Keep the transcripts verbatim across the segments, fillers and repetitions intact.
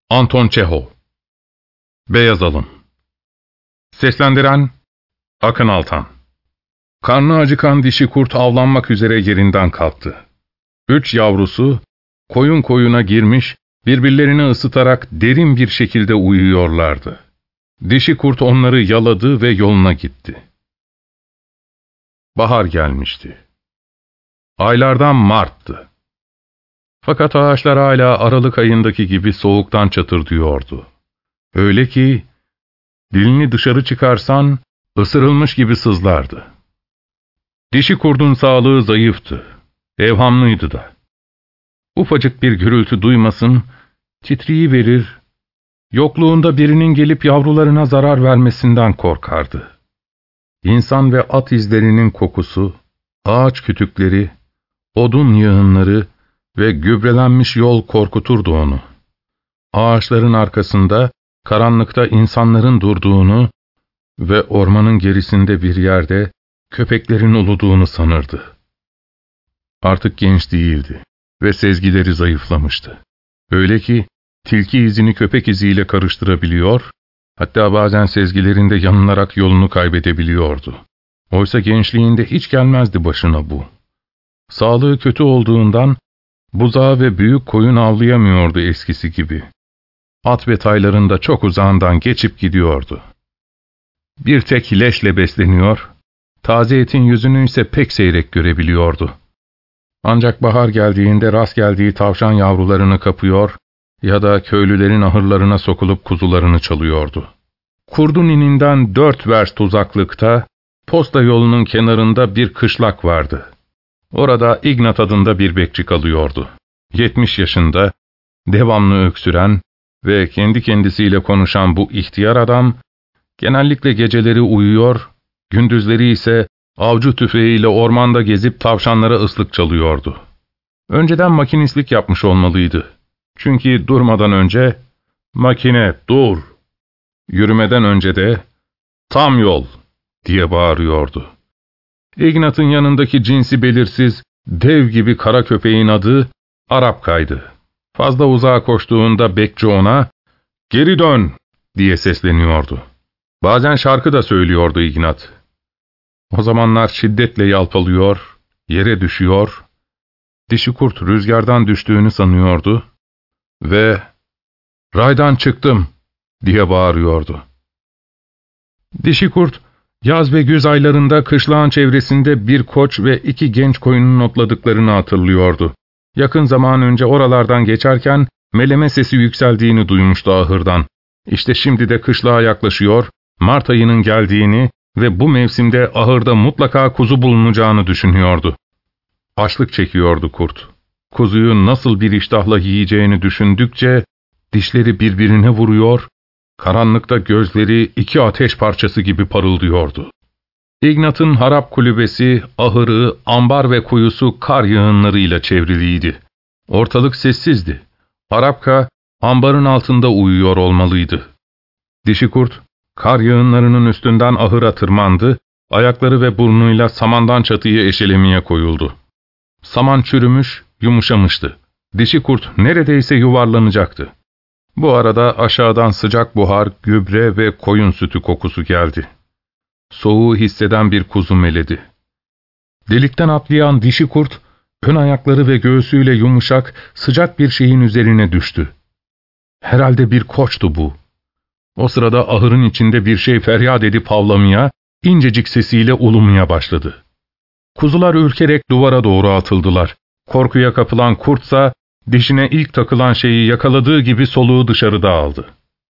Anton Çehov. Beyaz Alın. Seslendiren Akın Altan. Karnı acıkan dişi kurt avlanmak üzere yerinden kalktı. Üç yavrusu koyun koyuna girmiş, birbirlerini ısıtarak derin bir şekilde uyuyorlardı. Dişi kurt onları yaladı ve yoluna gitti. Bahar gelmişti. Aylardan Mart'tı. Fakat ağaçlar hala Aralık ayındaki gibi soğuktan çatırdıyordu. Öyle ki dilini dışarı çıkarsan ısırılmış gibi sızlardı. Dişi kurdun sağlığı zayıftı, evhamlıydı da. Ufacık bir gürültü duymasın, titriyiverir, yokluğunda birinin gelip yavrularına zarar vermesinden korkardı. İnsan ve at izlerinin kokusu, ağaç kütükleri, odun yığınları ve gübrelenmiş yol korkuturdu onu. Ağaçların arkasında, karanlıkta insanların durduğunu ve ormanın gerisinde bir yerde köpeklerin uluduğunu sanırdı. Artık genç değildi ve sezgileri zayıflamıştı. Öyle ki tilki izini köpek iziyle karıştırabiliyor, hatta bazen sezgilerinde yanılarak yolunu kaybedebiliyordu. Oysa gençliğinde hiç gelmezdi başına bu. Sağlığı kötü olduğundan buzağı ve büyük koyun avlayamıyordu eskisi gibi. At ve tayların da çok uzağından geçip gidiyordu. Bir tek leşle besleniyor, taze etin yüzünü ise pek seyrek görebiliyordu. Ancak bahar geldiğinde rast geldiği tavşan yavrularını kapıyor ya da köylülerin ahırlarına sokulup kuzularını çalıyordu. Kurdun ininden dört verst uzaklıkta, posta yolunun kenarında bir kışlak vardı. Orada Ignat adında bir bekçi kalıyordu. Yetmiş yaşında, devamlı öksüren ve kendi kendisiyle konuşan bu ihtiyar adam, genellikle geceleri uyuyor, gündüzleri ise avcı tüfeğiyle ormanda gezip tavşanlara ıslık çalıyordu. Önceden makinistlik yapmış olmalıydı. Çünkü durmadan önce, "Makine, dur!" Yürümeden önce de, "Tam yol!" diye bağırıyordu. Ignat'ın yanındaki cinsi belirsiz, dev gibi kara köpeğin adı Arapka'ydı. Fazla uzağa koştuğunda bekçi ona, "Geri dön!" diye sesleniyordu. Bazen şarkı da söylüyordu Ignat. O zamanlar şiddetle yalpalıyor, yere düşüyor, dişi kurt rüzgardan düştüğünü sanıyordu ve "Raydan çıktım!" diye bağırıyordu. Dişi kurt, yaz ve güz aylarında kışlağın çevresinde bir koç ve iki genç koyunun otladıklarını hatırlıyordu. Yakın zaman önce oralardan geçerken meleme sesi yükseldiğini duymuştu ahırdan. İşte şimdi de kışlağa yaklaşıyor, Mart ayının geldiğini ve bu mevsimde ahırda mutlaka kuzu bulunacağını düşünüyordu. Açlık çekiyordu kurt. Kuzuyu nasıl bir iştahla yiyeceğini düşündükçe dişleri birbirine vuruyor, karanlıkta gözleri iki ateş parçası gibi parıldıyordu. Ignat'ın harap kulübesi, ahırı, ambar ve kuyusu kar yığınlarıyla çevriliydi. Ortalık sessizdi. Arapka, ambarın altında uyuyor olmalıydı. Dişi kurt, kar yığınlarının üstünden ahıra tırmandı, ayakları ve burnuyla samandan çatıyı eşelemeye koyuldu. Saman çürümüş, yumuşamıştı. Dişi kurt neredeyse yuvarlanacaktı. Bu arada aşağıdan sıcak buhar, gübre ve koyun sütü kokusu geldi. Soğuğu hisseden bir kuzu meledi. Delikten atlayan dişi kurt, ön ayakları ve göğsüyle yumuşak, sıcak bir şeyin üzerine düştü. Herhalde bir koçtu bu. O sırada ahırın içinde bir şey feryat edip havlamaya, incecik sesiyle ulumaya başladı. Kuzular ürkerek duvara doğru atıldılar. Korkuya kapılan kurtsa, dişine ilk takılan şeyi yakaladığı gibi soluğu dışarıda aldı.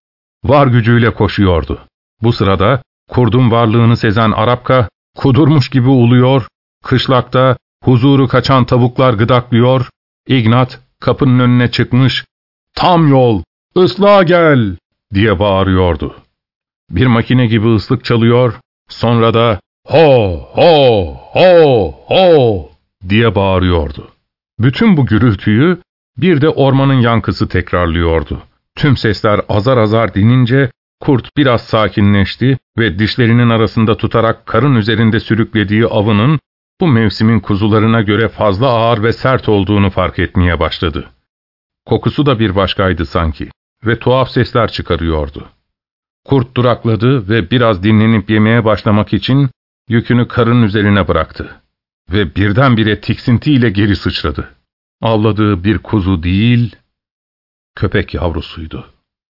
Var gücüyle koşuyordu. Bu sırada kurdun varlığını sezen Arapka kudurmuş gibi uluyor, kışlakta huzuru kaçan tavuklar gıdaklıyor, Ignat kapının önüne çıkmış, "Tam yol, ıslığa gel!" diye bağırıyordu. Bir makine gibi ıslık çalıyor, sonra da "Ho, ho, ho, ho!" diye bağırıyordu. Bütün bu gürültüyü bir de ormanın yankısı tekrarlıyordu. Tüm sesler azar azar dinince kurt biraz sakinleşti ve dişlerinin arasında tutarak karın üzerinde sürüklediği avının bu mevsimin kuzularına göre fazla ağır ve sert olduğunu fark etmeye başladı. Kokusu da bir başkaydı sanki. ve tuhaf sesler çıkarıyordu. Kurt durakladı ve biraz dinlenip yemeye başlamak için yükünü karın üzerine bıraktı ve birdenbire tiksintiyle geri sıçradı. Avladığı bir kuzu değil, köpek yavrusuydu.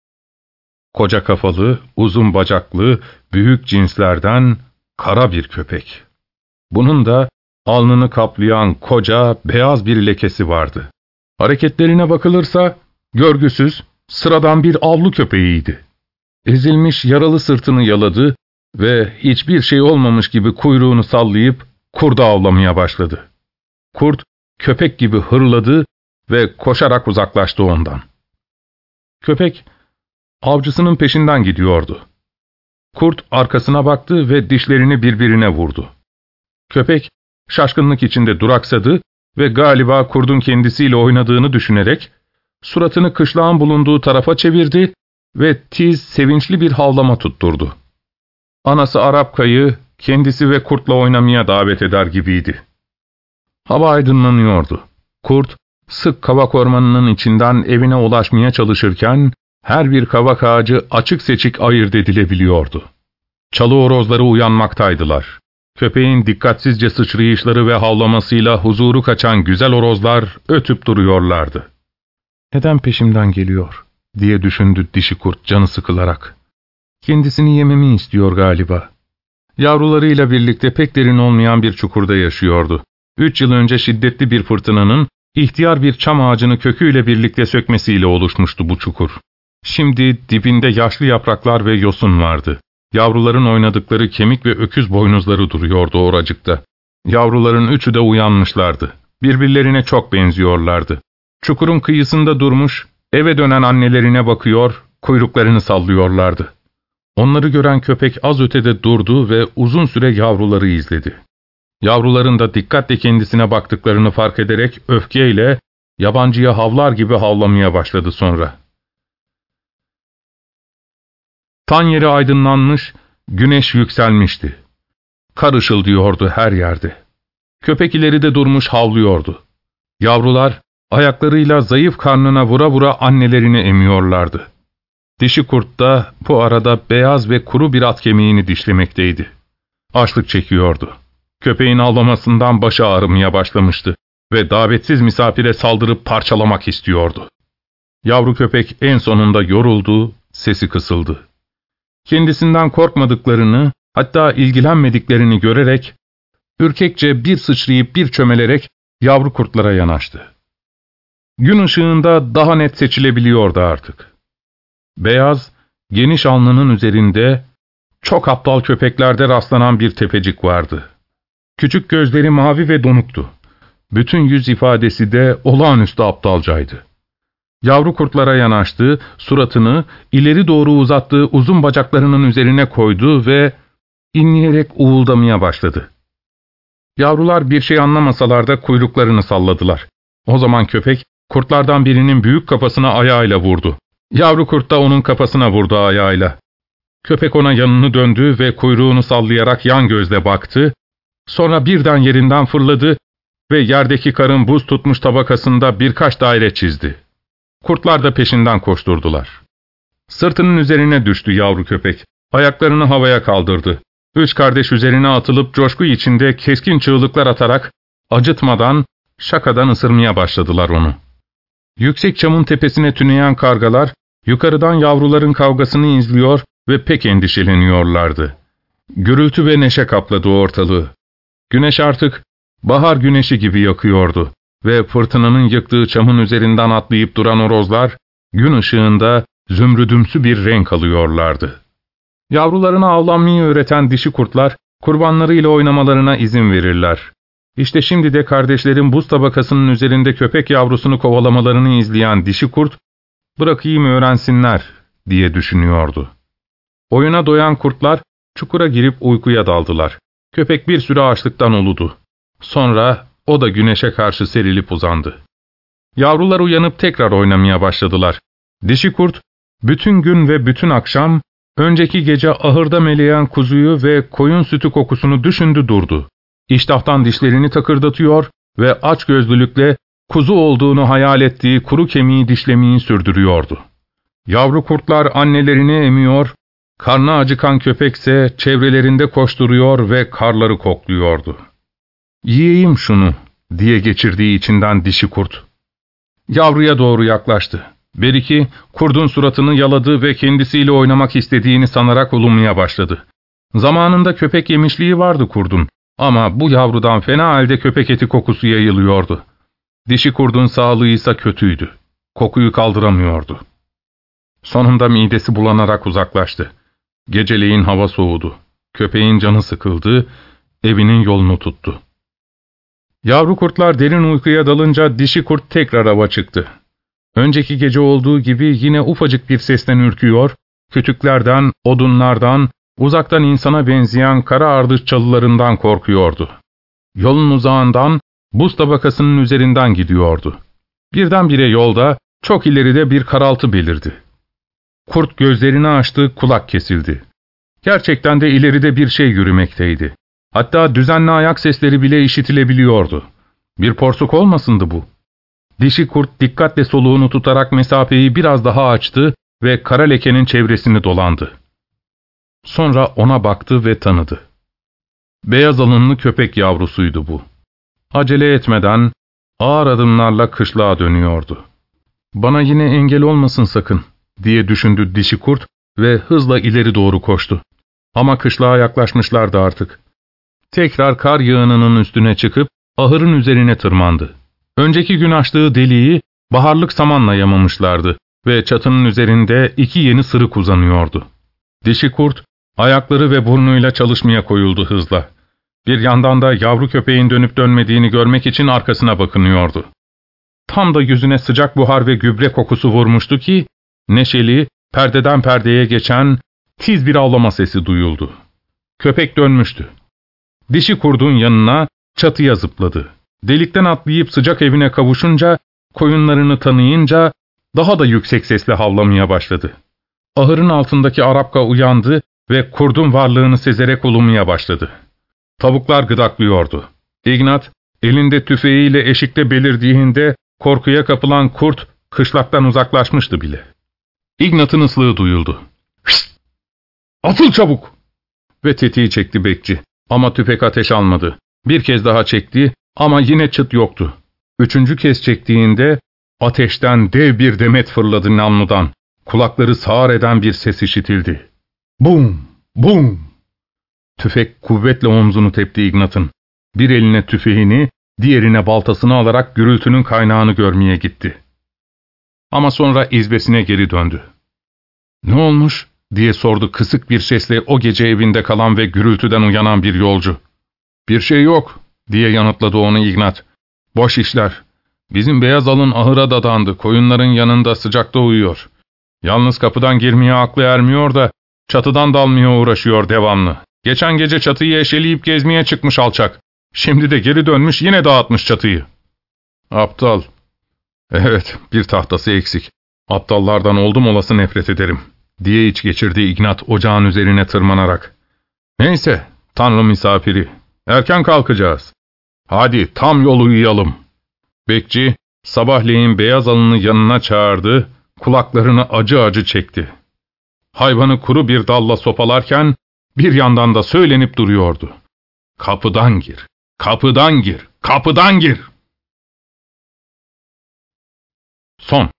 Koca kafalı, uzun bacaklı, büyük cinslerden kara bir köpek. Bunun da alnını kaplayan koca, beyaz bir lekesi vardı. Hareketlerine bakılırsa görgüsüz, sıradan bir avlu köpeğiydi. Ezilmiş yaralı sırtını yaladı ve hiçbir şey olmamış gibi kuyruğunu sallayıp kurdu avlamaya başladı. Kurt, köpek gibi hırladı ve koşarak uzaklaştı ondan. Köpek, avcısının peşinden gidiyordu. Kurt arkasına baktı ve dişlerini birbirine vurdu. Köpek, şaşkınlık içinde duraksadı ve galiba kurdun kendisiyle oynadığını düşünerek, suratını kışlağın bulunduğu tarafa çevirdi ve tiz, sevinçli bir havlama tutturdu. Anası Arapka'yı kendisi ve kurtla oynamaya davet eder gibiydi. Hava aydınlanıyordu. Kurt, sık kavak ormanının içinden evine ulaşmaya çalışırken, her bir kavak ağacı açık seçik ayırt edilebiliyordu. Çalı horozları uyanmaktaydılar. Köpeğin dikkatsizce sıçrayışları ve havlamasıyla huzuru kaçan güzel horozlar ötüp duruyorlardı. ''Neden peşimden geliyor?'' diye düşündü dişi kurt canı sıkılarak. ''Kendisini yememi istiyor galiba.'' Yavrularıyla birlikte pek derin olmayan bir çukurda yaşıyordu. Üç yıl önce şiddetli bir fırtınanın ihtiyar bir çam ağacını köküyle birlikte sökmesiyle oluşmuştu bu çukur. Şimdi dibinde yaşlı yapraklar ve yosun vardı. Yavruların oynadıkları kemik ve öküz boynuzları duruyordu oracıkta. Yavruların üçü de uyanmışlardı. Birbirlerine çok benziyorlardı. Çukurun kıyısında durmuş, eve dönen annelerine bakıyor, kuyruklarını sallıyorlardı. Onları gören köpek az ötede durdu ve uzun süre yavruları izledi. Yavruların da dikkatle kendisine baktıklarını fark ederek öfkeyle, yabancıya havlar gibi havlamaya başladı sonra. Tan yeri aydınlanmış, güneş yükselmişti. Kar ışıldıyordu her yerde. Köpek ileri de durmuş havlıyordu. Yavrular, ayaklarıyla zayıf karnına vura vura annelerini emiyorlardı. Dişi kurt da bu arada beyaz ve kuru bir at kemiğini dişlemekteydi. Açlık çekiyordu. Köpeğin avlamasından başı ağrımaya başlamıştı ve davetsiz misafire saldırıp parçalamak istiyordu. Yavru köpek en sonunda yoruldu, sesi kısıldı. Kendisinden korkmadıklarını, hatta ilgilenmediklerini görerek, ürkekçe bir sıçrayıp bir çömelerek yavru kurtlara yanaştı. Gün ışığında daha net seçilebiliyordu artık. Beyaz, geniş alnının üzerinde çok aptal köpeklerde rastlanan bir tepecik vardı. Küçük gözleri mavi ve donuktu. Bütün yüz ifadesi de olağanüstü aptalcaydı. Yavru kurtlara yanaştı, suratını ileri doğru uzattığı uzun bacaklarının üzerine koydu ve inleyerek uğuldamaya başladı. Yavrular bir şey anlamasalar da kuyruklarını salladılar. O zaman köpek, kurtlardan birinin büyük kafasına ayağıyla vurdu. Yavru kurt da onun kafasına vurdu ayağıyla. Köpek ona yanını döndü ve kuyruğunu sallayarak yan gözle baktı. Sonra birden yerinden fırladı ve yerdeki karın buz tutmuş tabakasında birkaç daire çizdi. Kurtlar da peşinden koşturdular. Sırtının üzerine düştü yavru köpek. Ayaklarını havaya kaldırdı. Üç kardeş üzerine atılıp coşku içinde keskin çığlıklar atarak, acıtmadan, şakadan ısırmaya başladılar onu. Yüksek çamın tepesine tüneyen kargalar, yukarıdan yavruların kavgasını izliyor ve pek endişeleniyorlardı. Gürültü ve neşe kapladı ortalığı. Güneş artık bahar güneşi gibi yakıyordu ve fırtınanın yıktığı çamın üzerinden atlayıp duran horozlar, gün ışığında zümrüdümsü bir renk alıyorlardı. Yavrularına avlanmayı öğreten dişi kurtlar, kurbanlarıyla oynamalarına izin verirler. İşte şimdi de kardeşlerin buz tabakasının üzerinde köpek yavrusunu kovalamalarını izleyen dişi kurt, bırakayım öğrensinler diye düşünüyordu. Oyuna doyan kurtlar, çukura girip uykuya daldılar. Köpek bir süre açlıktan uludu. Sonra o da güneşe karşı serilip uzandı. Yavrular uyanıp tekrar oynamaya başladılar. Dişi kurt, bütün gün ve bütün akşam, önceki gece ahırda meleyen kuzuyu ve koyun sütü kokusunu düşündü durdu. İştahtan dişlerini takırdatıyor ve açgözlülükle kuzu olduğunu hayal ettiği kuru kemiği dişlemeyi sürdürüyordu. Yavru kurtlar annelerini emiyor, karnı acıkan köpekse çevrelerinde koşturuyor ve karları kokluyordu. ''Yiyeyim şunu'' diye geçirdiği içinden dişi kurt. Yavruya doğru yaklaştı. Beriki, kurdun suratını yaladı ve kendisiyle oynamak istediğini sanarak ulumaya başladı. Zamanında köpek yemişliği vardı kurdun ama bu yavrudan fena halde köpek eti kokusu yayılıyordu. Dişi kurdun sağlığı ise kötüydü. Kokuyu kaldıramıyordu. Sonunda midesi bulanarak uzaklaştı. Geceleyin hava soğudu. Köpeğin canı sıkıldı, evinin yolunu tuttu. Yavru kurtlar derin uykuya dalınca dişi kurt tekrar ava çıktı. Önceki gece olduğu gibi yine ufacık bir sesten ürküyor, kütüklerden, odunlardan, uzaktan insana benzeyen kara ardıç çalılarından korkuyordu. Yolun uzağından, buz tabakasının üzerinden gidiyordu. Birdenbire yolda, çok ileride bir karaltı belirdi. Kurt gözlerini açtı, kulak kesildi. Gerçekten de ileride bir şey yürümekteydi. Hatta düzenli ayak sesleri bile işitilebiliyordu. Bir porsuk olmasındı bu? Dişi kurt dikkatle soluğunu tutarak mesafeyi biraz daha açtı ve kara lekenin çevresini dolandı. Sonra ona baktı ve tanıdı. Beyaz alınlı köpek yavrusuydu bu. Acele etmeden ağır adımlarla kışlağa dönüyordu. ''Bana yine engel olmasın sakın'' diye düşündü dişi kurt ve hızla ileri doğru koştu. Ama kışlağa yaklaşmışlardı artık. Tekrar kar yığınının üstüne çıkıp ahırın üzerine tırmandı. Önceki gün açtığı deliği baharlık samanla yamamışlardı ve çatının üzerinde iki yeni sırık uzanıyordu. Dişi kurt ayakları ve burnuyla çalışmaya koyuldu hızla. Bir yandan da yavru köpeğin dönüp dönmediğini görmek için arkasına bakınıyordu. Tam da yüzüne sıcak buhar ve gübre kokusu vurmuştu ki, neşeli, perdeden perdeye geçen tiz bir avlama sesi duyuldu. Köpek dönmüştü. Dişi kurdun yanına çatıya zıpladı. Delikten atlayıp sıcak evine kavuşunca, koyunlarını tanıyınca daha da yüksek sesle havlamaya başladı. Ahırın altındaki Arapka uyandı ve kurdun varlığını sezerek ulumaya başladı. Tavuklar gıdaklıyordu. İgnat, elinde tüfeğiyle eşikte belirdiğinde korkuya kapılan kurt kışlaktan uzaklaşmıştı bile. İgnat'ın ıslığı duyuldu. ''Şşt! Atıl çabuk!'' Ve tetiği çekti bekçi. Ama tüfek ateş almadı. Bir kez daha çekti ama yine çıt yoktu. Üçüncü kez çektiğinde ateşten dev bir demet fırladı namludan. Kulakları sağır eden bir ses işitildi. Bum! Bum! Tüfek kuvvetle omzunu tepti İgnat'ın. Bir eline tüfeğini, diğerine baltasını alarak gürültünün kaynağını görmeye gitti. Ama sonra izbesine geri döndü. ''Ne olmuş?'' diye sordu kısık bir sesle o gece evinde kalan ve gürültüden uyanan bir yolcu. ''Bir şey yok'' diye yanıtladı onu İgnat. ''Boş işler. Bizim beyaz alın ahıra dadandı, koyunların yanında sıcakta uyuyor. Yalnız kapıdan girmeye aklı ermiyor da çatıdan dalmaya uğraşıyor devamlı. Geçen gece çatıyı eşeleyip gezmeye çıkmış alçak. Şimdi de geri dönmüş yine dağıtmış çatıyı. Aptal. Evet, bir tahtası eksik. Aptallardan oldum olası nefret ederim, diye iç geçirdi İgnat ocağın üzerine tırmanarak. Neyse, Tanrı misafiri. Erken kalkacağız. Hadi tam yol uyuyalım. Bekçi, sabahleyin beyaz alını yanına çağırdı, kulaklarını acı acı çekti. Hayvanı kuru bir dalla sopalarken, bir yandan da söylenip duruyordu. Kapıdan gir, kapıdan gir, kapıdan gir. Son.